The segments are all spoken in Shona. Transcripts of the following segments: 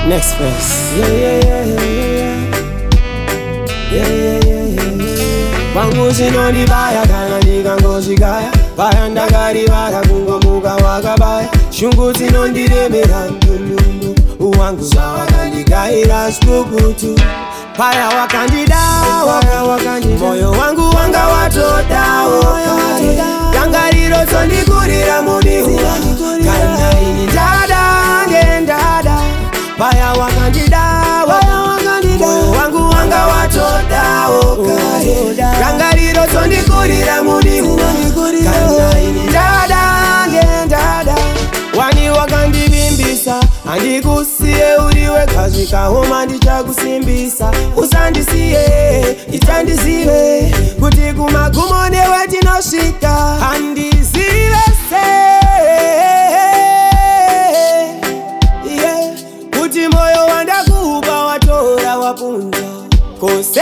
Next verse. Wangu sinondibaya kana ndikangoshikaya paya ndakarivara kungomuka wakabaya shungu zinondiremera ndunundu uwangu zawakandikaira sikukutu paya wakandidawa moyo wangu wanga watodawo kangariro tsondikurira mudihu kana ini ndada ngendada paya wakandidawa moyo wangu wanga watodawo kangariro tsondikurira mudihu kana ini ndada ngendada wani wakandivimbisa andikusiye uriwe kazvikahoma ndichakusimbisa usandisiye ichandizive kuti kumagumo newe tinosvika handizive se kuti moyo wandakupa watora wapunza kose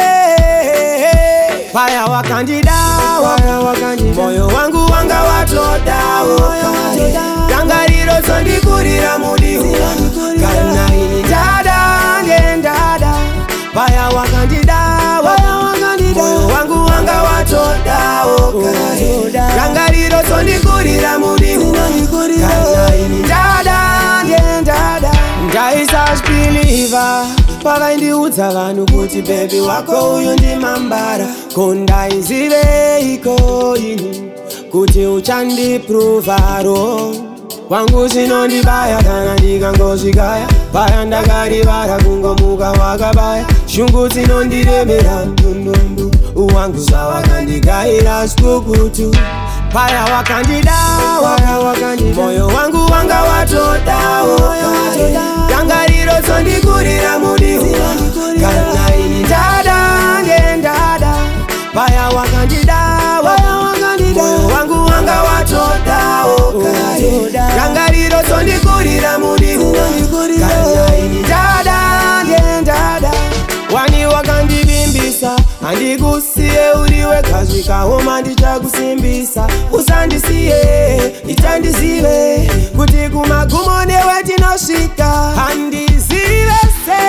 paya wakandidawa moyo wangu wanga watodawo kangariro tsondikurira mudihu kana ini ndada ngendada paya wakandidawa moyo wangu wanga watodawo kangariro tsondikurira mudihu kana ini ndada ngendada ndaisazviliva pavaindiudza vanhu kuti bebi wako uyu ndimambara kondaiziveiko ini kuti uchandipruvaro wangu sinondibaya kana ndikangozvikaya paya ndakarivara kungomuka wakabaya shungu dzinondiremera ndundundu uwangu zawakandikaira sikukutu paya wakandidawa moyo wangu wanga watodawo kangariro tsondikurira mudihu kana ini ndada ngendada paya wakandidawa moyo wangu wanga watodawo kangariro tsondikurira mudihu kana ini ndada ngendada wani wakandivimbisa andikusiye uriwe kazvikahoma ndichakusimbisa usandisiye ichandizive kuti kumagumo newe tinosvika handizive se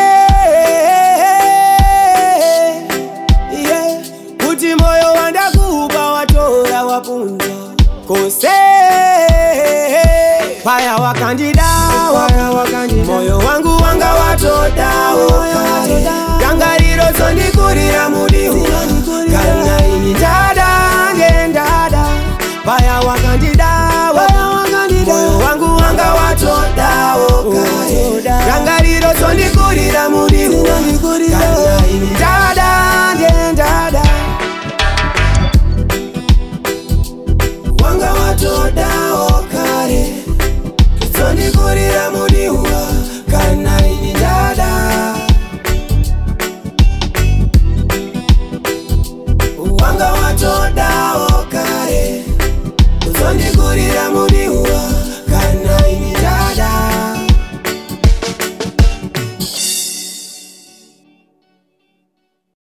kuti moyo wandakupa watora wapunza kose paya wakandidawa moyo wangu wanga watodawo kangariro tsondikurira mudihu kana ini ndada ngendada paya wakandidawa moyo wangu wanga watodawo kangariro tsondikurira mudihu kana ini ndada